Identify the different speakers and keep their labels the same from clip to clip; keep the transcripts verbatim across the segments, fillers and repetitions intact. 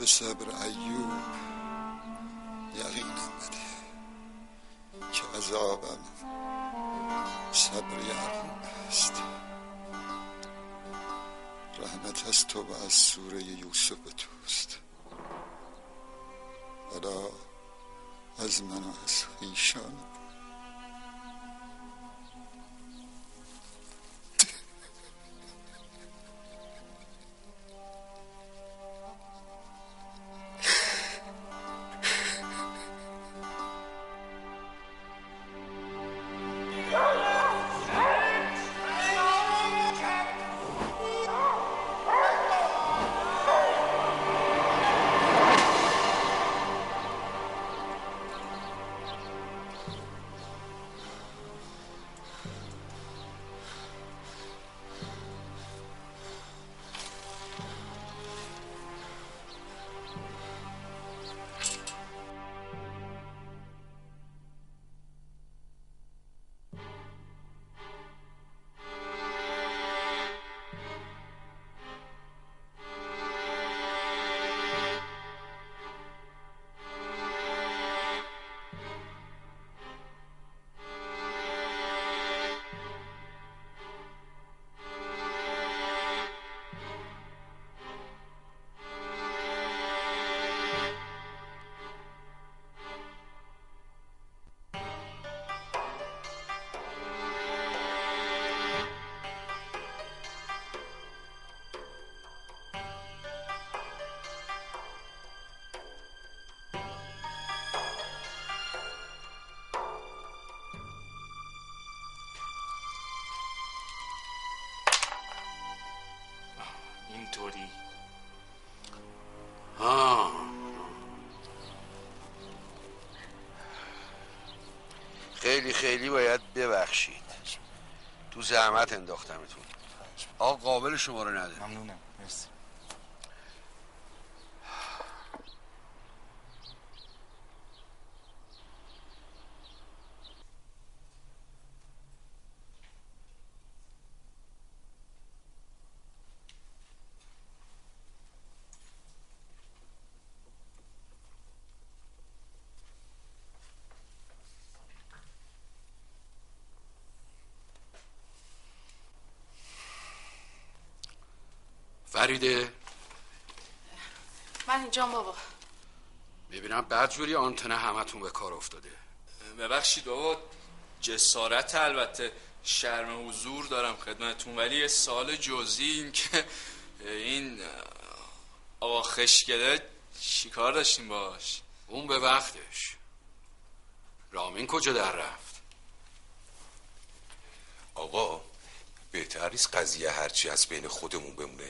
Speaker 1: به صبر ایوب یقین آمده که عذابم صبر یعقوب است. رحمت از تو و از سوره یوسف توست. خدا از من و از خویشان
Speaker 2: اینطوری.
Speaker 3: ها خیلی خیلی باید ببخشید، تو زحمت انداختمتون. آقا قابل شما رو نده.
Speaker 2: ممنونم، مرسی.
Speaker 3: فریده
Speaker 4: من اینجام بابا.
Speaker 3: میبینم بدجوری آنتنه همتون به کار افتاده.
Speaker 2: ببخشید بابا، جسارت البته، شرم حضور دارم خدمتون، ولی یه سوال جزئی این که این آقا خشکده چی کار داشتیم باش؟
Speaker 3: اون به وقتش. رامین کجا در رفت؟
Speaker 5: آقا بهتر نیست قضیه هرچی از بین خودمون بمونه؟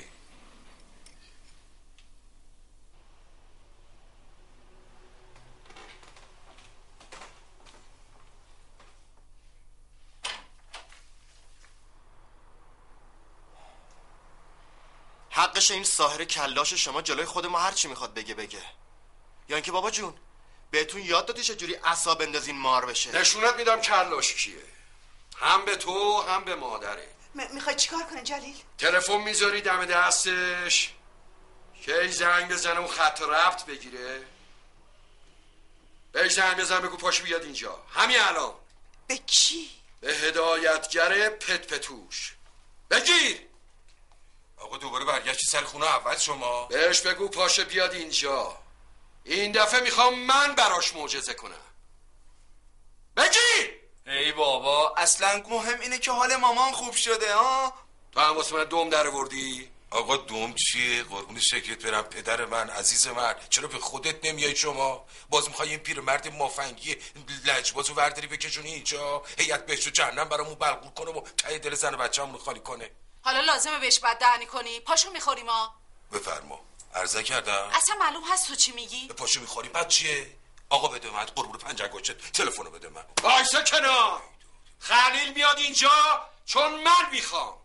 Speaker 6: حقش این ساحر کلاش شما جلوی خود ما هر چی میخواد بگه بگه، یا اینکه بابا جون بهتون یاد دادی چجوری عصا بندازین مار بشه؟
Speaker 3: نشونت میدم کلاش کیه، هم به تو هم به مادره.
Speaker 4: م- میخوای چیکار کنه جلیل؟
Speaker 3: تلفن میذاری دم دستش که ای زنگ بزنه اون خط ربط بگیره، بهش زنگ بزن بگو پاشو بیاد اینجا همین الان.
Speaker 4: به کی؟
Speaker 3: به هدایتگر پت پتوش. بگیر.
Speaker 5: آقا دوباره برگشتی سر خونه اول شما؟
Speaker 3: بهش بگو پاشه بیاد اینجا، این دفعه میخوام من براش معجزه کنم. بگیر.
Speaker 2: ای بابا اصلا مهم اینه که حال مامان خوب شده ها.
Speaker 3: تو هم واسه من دوم در وردی؟
Speaker 5: آقا دوم چیه؟ قربون شکلت برم پدر من عزیز من، چرا به خودت نمیای شما؟ باز میخوای این پیرمرد مافنگی لجبازو ورداری بکشونی اینجا؟ هیئت بهشت و جهنم برامون بلغور کنه و ته دل زن و بچه‌مون خالی کنه.
Speaker 4: حالا لازمه بهش بددهنی کنی؟ پاشو میخوری ما.
Speaker 5: بفرما. عرضه کردم
Speaker 4: اصلا معلوم هست تو چی میگی؟
Speaker 5: به پاشو میخوری بعد چیه؟ آقا بده من قربون پنجنگوشت تلفنو بده من.
Speaker 3: وایسا کنار. خلیل میاد اینجا چون من میخوام.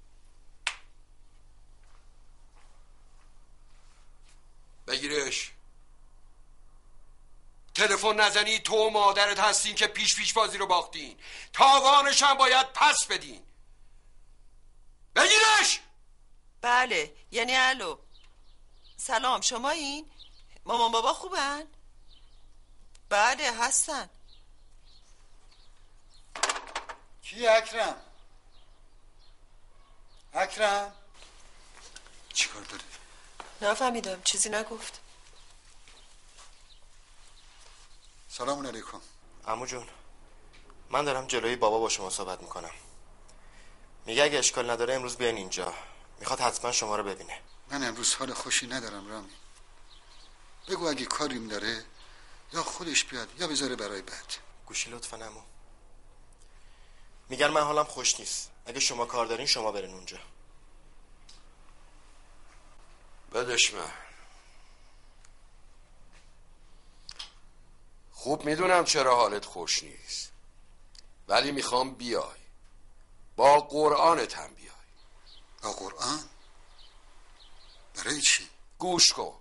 Speaker 3: بگیرش. تلفن نزنی تو و مادرت هستین که پیش پیش بازی رو باختین، تاوانش هم باید پس بدین. بگیرش.
Speaker 7: بله، یعنی الو. سلام، شما این؟ مامان بابا خوبن؟ بله هستن.
Speaker 1: کی اکرم؟ اکرم چی کار داری؟
Speaker 7: نفهمیدم، چیزی نگفت.
Speaker 1: سلام علیکم.
Speaker 6: عمو جون، من دارم جلوی بابا با شما صحبت میکنم. میگه اگه اشکال نداره امروز بیاین اینجا، میخواد حتما شما رو ببینه.
Speaker 1: من امروز حال خوشی ندارم رامی. بگو اگه کاریم داره یا خودش بیاد یا بذاره برای بعد.
Speaker 6: گوشی لطفا عمو. میگن من حالم خوش نیست، اگه شما کار دارین شما برین اونجا.
Speaker 3: بدش من خوب میدونم چرا حالت خوش نیست، ولی میخوام بیای با قرآنت هم بیای.
Speaker 1: با قرآن؟ برای چی؟
Speaker 3: گوش کن،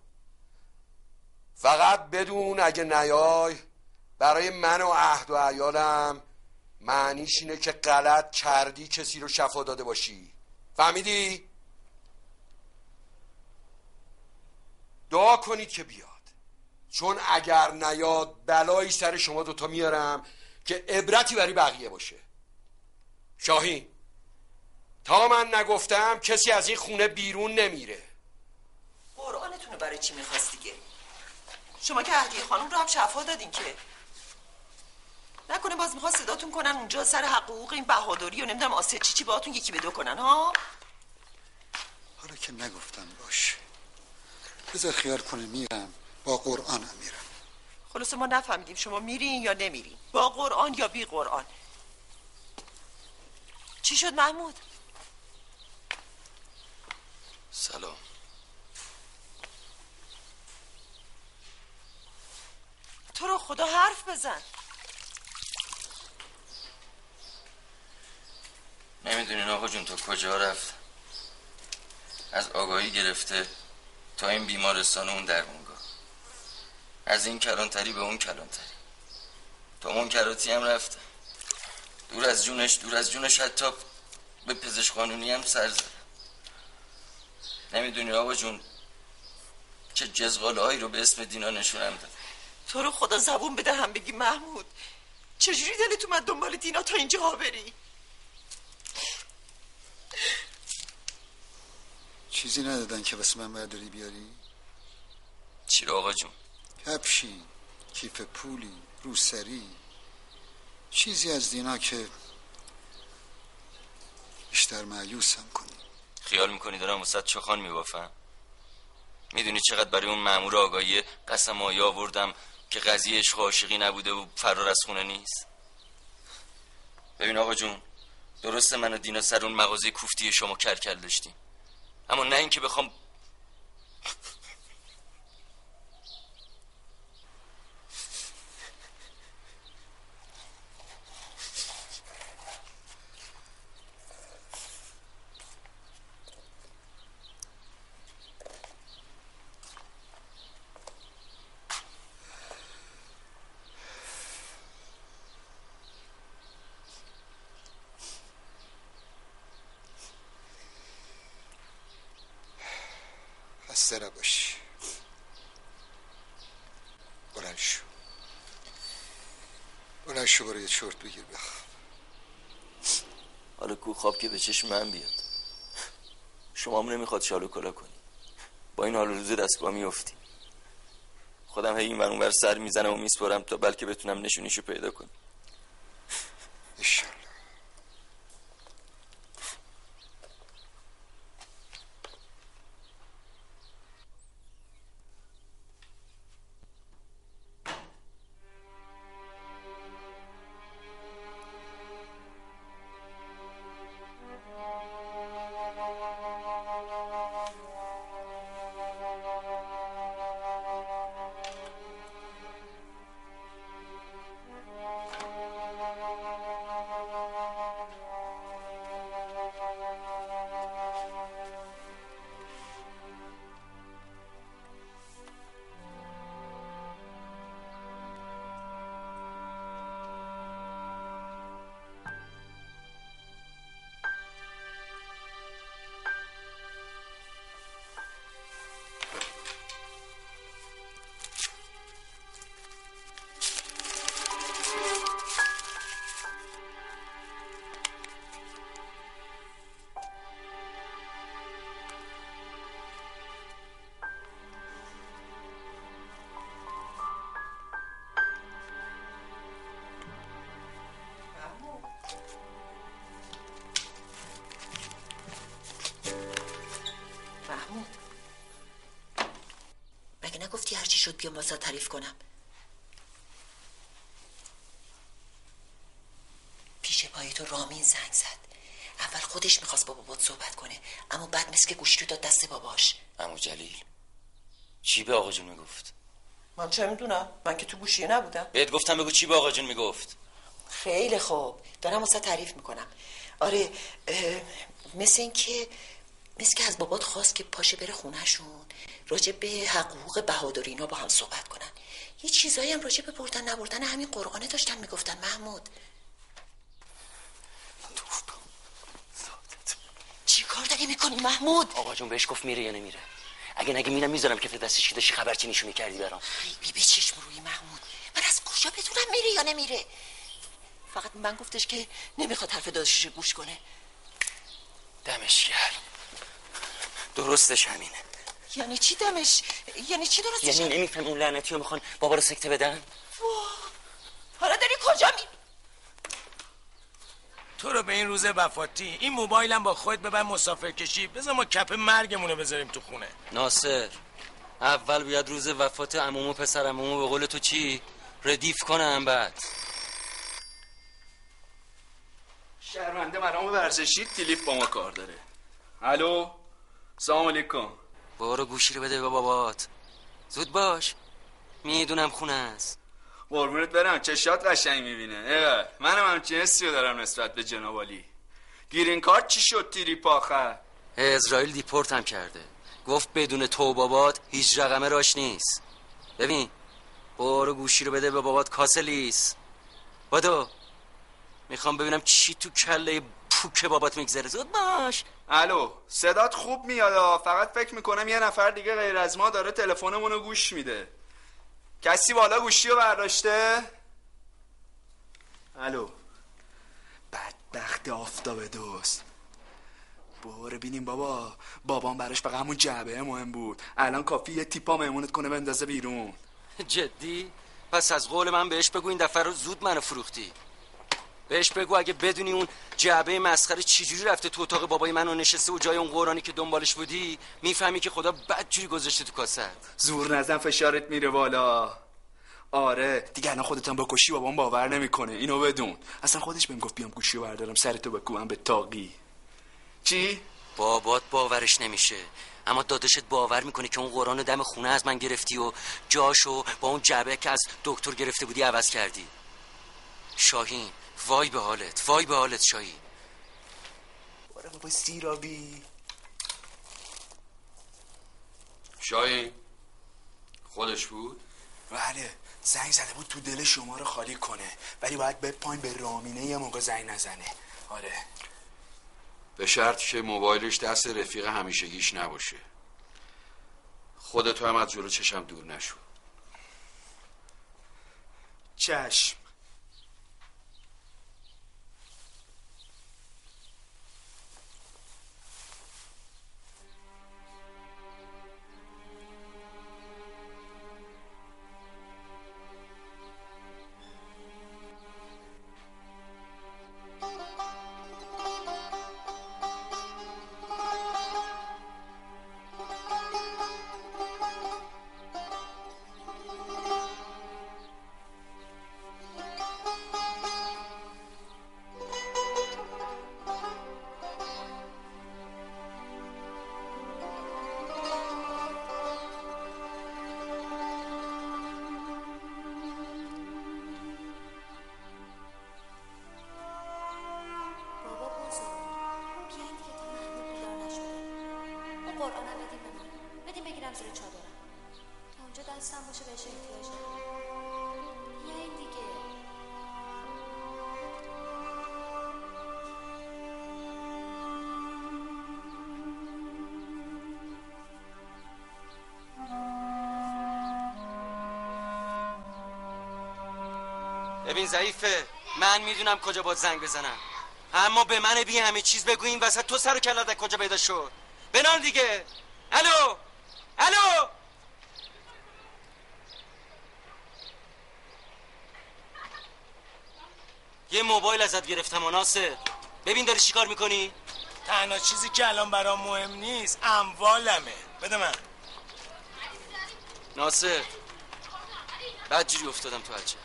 Speaker 3: فقط بدون اگه نیای برای من و عهد و عیالم معنیش اینه که غلط کردی، کسی رو شفا داده باشی. فهمیدی؟ دعا کنید که بیاد، چون اگر نیاد بلایی سر شما دوتا میارم که عبرتی برای بقیه باشه. شاهین، تا من نگفتم کسی از این خونه بیرون نمیره.
Speaker 7: قرآنتونو برای چی میخواست دیگه؟ شما که عهدی خانم رو هم شفا دادین که. نکنه باز میخواد صداتون کنن اونجا سر حق و حقوق این بهادری و نمیدونم آسه چی چی باهاتون یکی به دو کنن ها؟
Speaker 1: حالا که نگفتم باش، بذار خیال کنه میرم، با قرآنم میرم.
Speaker 7: خلاصه ما نفهمیدیم شما میرین یا نمیرین، با قرآن یا بی قرآن. چی شد محمود؟
Speaker 2: سلام.
Speaker 7: تو رو خدا حرف بزن.
Speaker 2: نمیدونین آقا جون تا کجا رفت، از آگاهی گرفته تا این بیمارستان و اون درمونگاه، از این کلانتری به اون کلانتری، تا منکراتی هم رفته، دور از جونش دور از جونش حتی به پزشک قانونی هم سر زد. نمیدونی آقا جون چه جزغاله هایی رو به اسم دینا نشونم داد.
Speaker 7: تو رو خدا زبون بده هم بگی محمود، چجوری دلت اومد دنبال دینا تا اینجا ها بری؟
Speaker 1: چیزی ندادن که واسه من برداری بیاری؟
Speaker 2: چی رو آقا جون؟
Speaker 1: کفشی، کیف پولی، روسری، چیزی از دینا که بیشتر مایوسم کنی.
Speaker 2: خیال میکنی دارم وسط چخان میبافم؟ میدونی چقدر برای اون مأمور آگاهی قسم آیه آوردم که قضیه عشق و عاشقی نبوده و فرار از خونه نیست؟ ببین آقا جون، درسته من و دینا سر اون مغازه کوفتی شما کرکل داشتیم، اما نه اینکه بخوام
Speaker 1: خسته نباشی. بلند شو، بلند شو برو یه چرت بگیر بخواب.
Speaker 2: حالا کو خواب که به چشم من بیاد. شما هم نمیخواد شالو کلا کنی، با این حال روز دست با میافتی. خودم هی این ور اون ور سر میزنم و میسپارم تا بلکه بتونم نشونیشو پیدا کنم.
Speaker 1: انشالله.
Speaker 7: شد بیام واسه تعریف کنم. پیش پای تو رامین زنگ زد. اول خودش میخواست با بابات صحبت کنه، اما بعد مثل که گوشی رو داد دست باباش.
Speaker 8: عمو جلیل چی به آقا جون میگفت؟
Speaker 7: من چه میدونم، من که تو گوشیه نبودم.
Speaker 8: بهت گفتم بگو چی به آقا جون میگفت.
Speaker 7: خیلی خوب، دارم واسه تعریف میکنم. آره، مثل این که مثل که از بابات خواست که پاشه بره خونهشون، راجع به حقوق بهادری اینا با هم صحبت کنن. یه چیزایی هم راجع به بردن نبردن همین قرآنه داشتن میگفتن. محمود چی کار داری میکنی محمود؟
Speaker 8: آقا جون بهش گفت میره یا نمیره؟ اگه نگه میرم میذارم کف دستش که داشتی خبرچی نشونی کردی برام.
Speaker 7: خیلی به چشم روی محمود. من از کجا بدونم میره یا نمیره؟ فقط من گفتش که نمیخواد حرف داداشش گوش کنه.
Speaker 8: دمش گرم. درستش همینه.
Speaker 7: یعنی چی دمش؟ یعنی چی درستش؟
Speaker 8: یعنی نمیفهم اون لعنتی رو میخوان بابا رو سکته بدن؟
Speaker 7: حالا داری کجا میری؟
Speaker 9: تو رو به این روز وفاتی این موبایلم با خودت ببر مسافر کشی، بذار ما کپ مرگمونو بذاریم تو خونه.
Speaker 8: ناصر اول بیاد روز وفات عموم و پسر عموم به قول تو چی ردیف کنم، بعد
Speaker 2: شرمنده مرام ورزشی تلیف با ما کار داره. الو سلام علیکم.
Speaker 8: بارو گوشی رو بده به بابات، زود باش، میدونم خونه است.
Speaker 2: قربونت برم، چشات قشنگ میبینه. اه منم همچین حسی رو دارم نسبت به جناب عالی. گرین کارت چی شد تریپ آخر؟
Speaker 8: اسرائیل دیپورت هم کرده، گفت بدون تو بابات هیچ رقمه راش نیست. ببین بارو گوشی رو بده به بابات، کاسلیس بادو، میخوام ببینم چی تو کله پوک بابات میگذره. زود باش.
Speaker 2: الو صدات خوب میاد، فقط فکر میکنم یه نفر دیگه غیر از ما داره تلفنمون رو گوش میده. کسی بالا گوشی رو برداشته؟ الو بدبخت آفتاب دوست. باره بینیم بابا، بابام براش فقط همون جعبه مهم بود، الان کافی یه تیپا مهمونت کنه بندازه بیرون.
Speaker 8: جدی؟ پس از قول من بهش بگو این دفعه رو زود منو فروختی. بهش بگو اگه بدونی اون جعبه مسخره چجوری رفته تو اتاق بابای منو نشسته و جای اون قرآنی که دنبالش بودی، میفهمی که خدا بدجوری گذاشته تو کاسه.
Speaker 2: زور نزن فشارت میره بالا. آره دیگه الان خودتم بکشی بابام باور نمیکنه، اینو بدون. اصلا خودش بهم گفت بیام گوشی رو بردارم سرتو بکوبم به تاقی. چی؟
Speaker 8: بابات باورش نمیشه، اما داداشت باور میکنه که اون قرآن دم خونه از من گرفتی و جاشو با اون جعبه که از دکتر گرفته بودی عوض کردی. شاهین وای به حالت، وای به حالت شاهین.
Speaker 2: باره بابا سیرابی.
Speaker 3: شاهین خودش بود؟
Speaker 2: بله زنگ زده بود تو دل شما رو خالی کنه، ولی باید به پایین به رامینه یه موقع زنگ نزنه. آره
Speaker 3: به شرط که موبایلش دست رفیق همیشگیش نباشه. خودتو هم از جلو چشم دور نشو.
Speaker 2: چشم.
Speaker 8: ببین ضعیفه، من میدونم کجا باید زنگ بزنم، اما به من بی همه چیز بگو این وسط تو سر و کلت کجا پیدا شد. بنال دیگه. الو الو یه موبایل ازت گرفتم ناصر، ببین داری چیکار میکنی؟
Speaker 9: تنها چیزی که الان برام مهم نیست اموالمه، بده من.
Speaker 8: ناصر بدجوری افتادم تو عجب.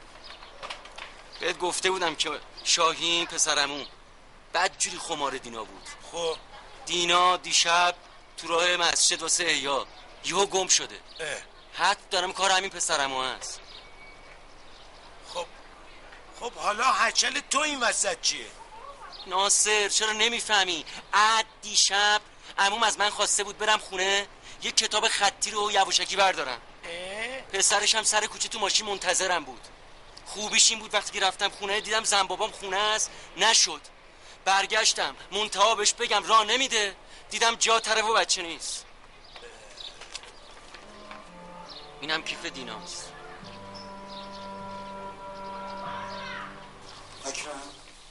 Speaker 8: بهت گفته بودم که شاهین پسرمون بدجوری خمار دینا بود.
Speaker 9: خب
Speaker 8: دینا دیشب تو راه مسجد واسه احیا یهو گم شده.
Speaker 9: اه.
Speaker 8: حد دارم کار همین پسرمون هست.
Speaker 9: خب خب حالا هچل تو این وسط چیه؟
Speaker 8: ناصر چرا نمیفهمی؟ عد دیشب عموم از من خواسته بود برم خونه یک کتاب خطی رو یواشکی بردارم. پسرش هم سر کوچه تو ماشین منتظرم بود. خوبیش این بود وقتی که رفتم خونه دیدم زن بابام خونه است، نشد. برگشتم منتها بهش بگم راه نمیده، دیدم جا طرف و بچه نیست. اینم کیف دیناست.
Speaker 1: اکرم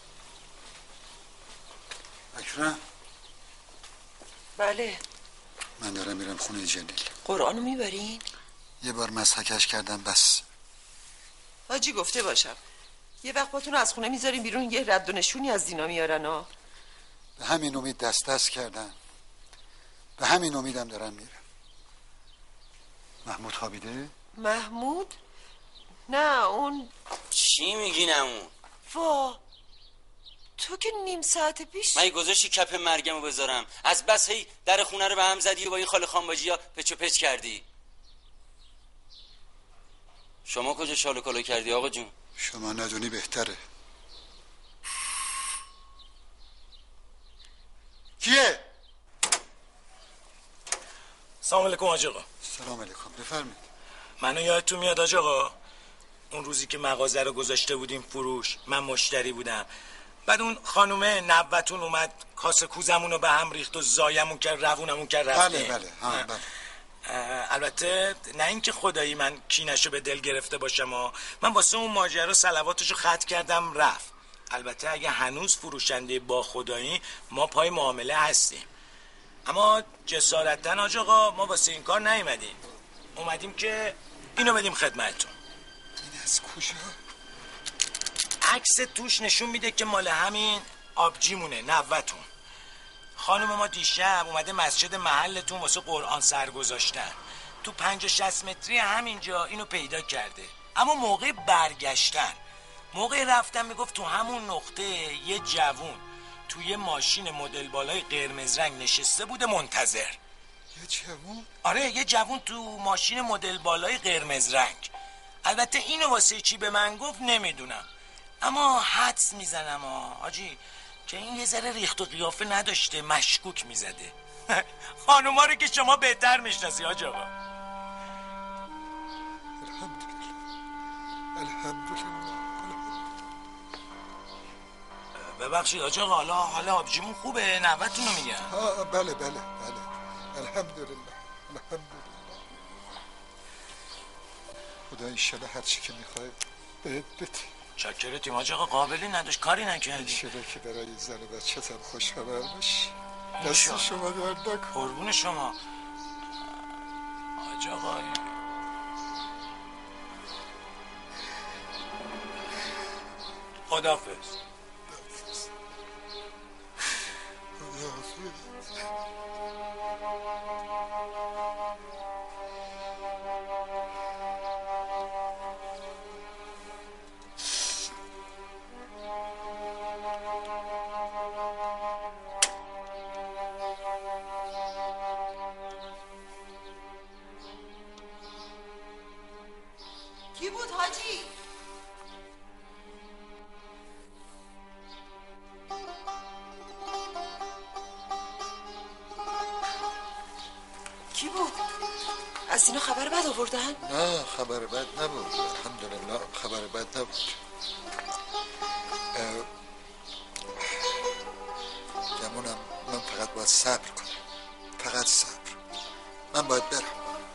Speaker 1: اکرم
Speaker 7: بله.
Speaker 1: من دارم میرم خونه جلیل.
Speaker 7: قرآنو میبرین؟
Speaker 1: یه بار مسحکش کردم بس.
Speaker 7: حاجی گفته باشم یه وقت باتون از خونه میذاریم بیرون یه رد و نشونی از دینا میارن ها.
Speaker 1: به همین امید دست دست کردن، به همین امیدم دارم میرم. محمود خوابیده؟
Speaker 7: محمود؟ نه اون
Speaker 8: چی میگی نمون؟
Speaker 7: وا تو که نیم ساعت پیش
Speaker 8: من گذاشتی کپ مرگمو بذارم، از بس هی در خونه رو به هم زدی و با این خاله خانباجی ها پچ و پچ کردی. شما کجا شالو کالو کردی آقا جون؟
Speaker 1: شما ندونی بهتره. کیه؟
Speaker 9: سلام علیکم حاج آقا.
Speaker 1: سلام علیکم، بفرمید.
Speaker 9: منو یادتون میاد حاج آقا اون روزی که مغازه رو گذاشته بودیم فروش، من مشتری بودم، بعد اون خانومه نوتون اومد کاسه کوزمون رو به هم ریخت و زایمون کرد روونمون کرد رفتیم.
Speaker 1: بله بله ها بله.
Speaker 9: البته نه اینکه خدایی من کینشو به دل گرفته باشم ها. من واسه اون ماجرا صلواتشو ختم کردم رفت. البته اگه هنوز فروشنده با خدایی ما پای معامله هستیم، اما جسارتاً حاج آقا ما واسه این کار نیومدیم، اومدیم که اینو بدیم خدمتتون.
Speaker 1: این از کجا؟
Speaker 9: عکس توش نشون میده که مال همین آبجیمونه نوتون. خانم ما دیشب اومده مسجد محلتون واسه قرآن سر گذاشتن، تو پنج و شصت متری همینجا اینو پیدا کرده، اما موقع برگشتن موقع رفتن میگفت تو همون نقطه یه جوون توی ماشین مدل بالای قرمز رنگ نشسته بوده منتظر.
Speaker 1: یه جوون؟
Speaker 9: آره یه جوون تو ماشین مدل بالای قرمز رنگ. البته اینو واسه چی به من گفت نمیدونم، اما حدس میزنم آجی که این یه ذره ریخت و قیافه نداشته، مشکوک میزده. خانوما رو که شما بهتر میشناسی حاج آقا.
Speaker 1: الحمدلله الحمدلله.
Speaker 9: ببخشید حاج آقا حالا حالا آبجیمون خوبه؟ نوتونو میگم.
Speaker 1: ها بله بله بله الحمدلله الحمدلله. خدا ایشالا هر چی که میخوای بهت بده.
Speaker 9: چاکرتیم حاج آقا، قابلی نداشت کاری نکردی.
Speaker 1: ایشالا که برای زن و بچه‌تم خوش خبر باشی. دست شما درد نکنه.
Speaker 9: قربون شما حاج آقا. خداحافظ.
Speaker 7: کی بود حاجی؟ کی بود؟ از اینا خبر بد آوردن؟
Speaker 1: نه خبر بد نبود الحمدلله، خبر بد نبود. گمونم من فقط باید صبر کنم، فقط صبر. من باید برم.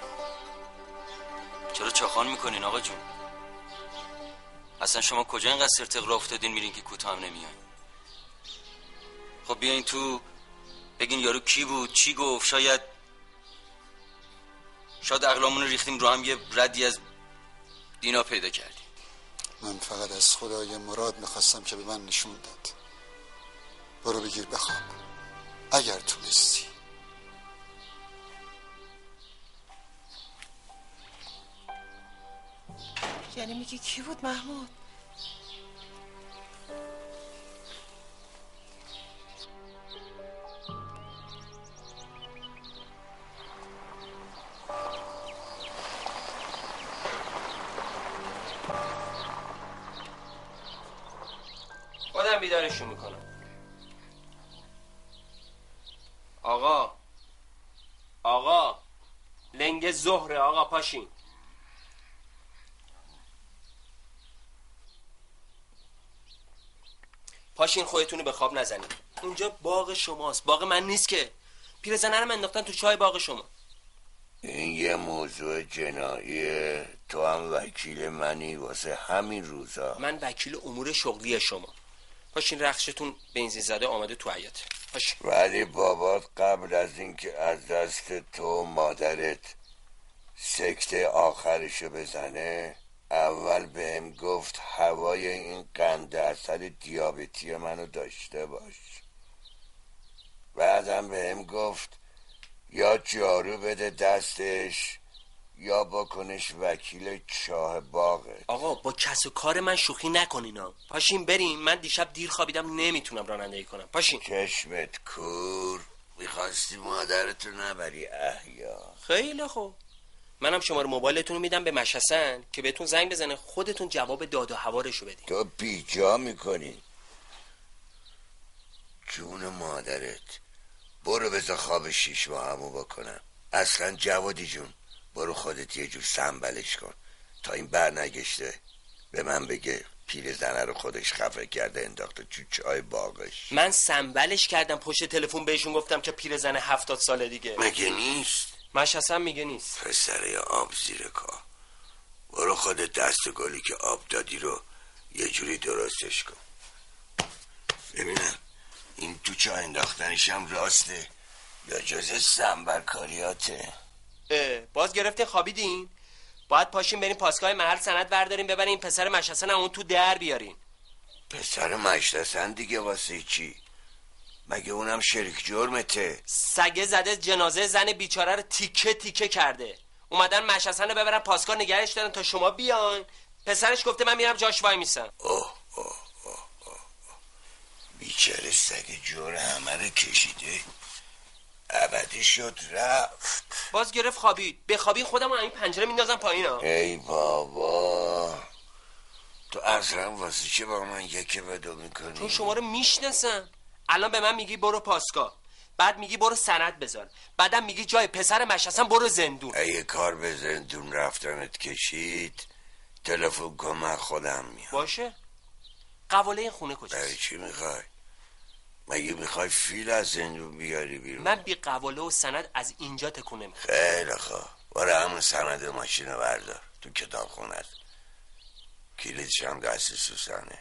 Speaker 8: چرا چاخان میکنین آقا جون؟ اصلا شما کجا اینقدر سرتقلا افتادین میرین که کوتاه هم نمیان؟ خب بیاین تو بگین یارو کی بود، چی گفت، شاید شاید عقلامون رو ریختیم رو هم یه ردی از دینا پیدا کردیم.
Speaker 1: من فقط از خدای مراد میخواستم که به من نشون داد. برو بگیر بخواب اگر تونستی.
Speaker 7: یعنی میگی کی بود محمود؟
Speaker 8: خودم بیدارشون میکنم. آقا آقا لنگ ظهره آقا، پاشین. پاشین خودتونو به خواب نزنید. اونجا باغ شماست، باغ من نیست که. پیرزنه رو انداختن تو چای باغ شما.
Speaker 10: این یه موضوع جناییه، تو هم وکیل منی واسه همین روزا.
Speaker 8: من وکیل امور شغلی شما. پاشین، رخشتون بنزین زده آمده تو حیاط. پاشین.
Speaker 10: ولی بابات قبل از اینکه از دست تو مادرت سکته آخرشو بزنه اول بهم گفت هوای این قند عسل دیابتی منو داشته باش. بعدم بهم گفت یا جارو بده دستش یا بکنش وکیل چاه باغه.
Speaker 8: آقا با کس و کار من شوخی نکنینا. پاشین بریم، من دیشب دیر خوابیدم نمیتونم رانندگی کنم. پاشین.
Speaker 10: چشمت کور، میخواستی مادرتو نبری احیا.
Speaker 8: خیلی خوب، منم شماره موبایلتون رو میدم به مشحسن که بهتون زنگ بزنه، خودتون جواب داد و هوارشو بدین.
Speaker 10: تو بیجا میکنی. جون مادرت، برو بذار خواب شیش ماهمو بکنم. اصلا جوادی جون برو خودت یه جور سنبلش کن تا این بر نگشته به من بگه پیرزنه رو خودش خفه کرده انداخته تو چای باغش.
Speaker 8: من سنبلش کردم، پشت تلفن بهشون گفتم که پیرزنه هفتاد ساله دیگه.
Speaker 10: مگه نیست؟
Speaker 8: مشحسن میگه نیست.
Speaker 10: پسره آب زیر کار، برو خودت دست گلی که آب دادی رو یه جوری درستش کن. ببینم این تو چای انداختنش هم راسته یا جز سنبل کاریاته؟
Speaker 8: باز گرفتین خوابیدین؟ باید پاشین بریم پاسگاه محل سند برداریم ببریم این پسر مشحسن اون تو در بیارین.
Speaker 10: پسر مشحسن دیگه واسه چی؟ مگه اونم شریک جرمته؟
Speaker 8: سگه زده جنازه زن بیچاره رو تیکه تیکه کرده، اومدن مشحسن رو ببرن پاسگاه نگهش دارن تا شما بیاین. پسرش گفته من میرم جاش وای میسم.
Speaker 10: اوه اوه اوه اوه بیچاره سگ جور همه رو کشیده، ابدی شد رفت.
Speaker 8: باز گرفت خوابید. بخوابین خودم رو این پنجره میندازم پایین ها.
Speaker 10: ای بابا، تو اصلا واسه چه با من یکی بدو میکنی؟
Speaker 8: چون شما رو میشناسم. الان به من میگی برو پاسگاه، بعد میگی برو سند بذار، بعدم میگی جای پسر مشحسن برو زندون.
Speaker 10: اگه کار به زندون رفتنت کشید تلفن کن من خودم میام.
Speaker 8: باشه. قواله این خونه کجاست؟
Speaker 10: برای چی میخوای؟ مگه میخوای فیل از زندون بیاری بیرون؟
Speaker 8: من بی قواله و سند از اینجا تکون نمیخوام.
Speaker 10: خیلی خواه، برو همون سند ماشین رو بردار تو کتاب خونت، کلیدش هم دست سوسنه.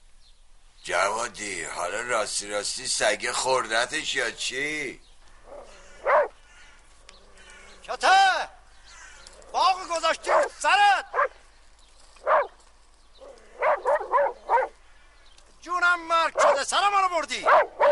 Speaker 10: جوادی حالا راستی راستی سگه خوردتش یا چی؟
Speaker 11: کته باغ گذاشتی سرت، جونم مرگ شده سر منو بردی.